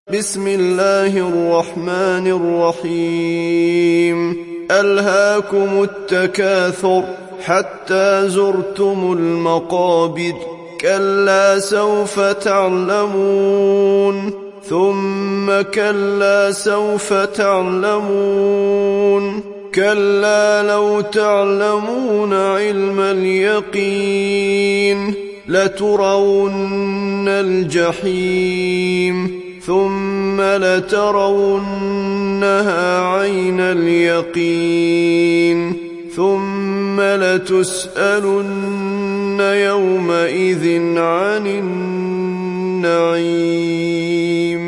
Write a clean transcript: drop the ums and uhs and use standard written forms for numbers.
بسم الله الرحمن الرحيم ألهاكم التكاثر حتى زرتم المقابر كلا سوف تعلمون ثم كلا سوف تعلمون كلا لو تعلمون علم اليقين لترون الجحيم ثم لترونها عين اليقين ثم لتسألن يومئذ عن النعيم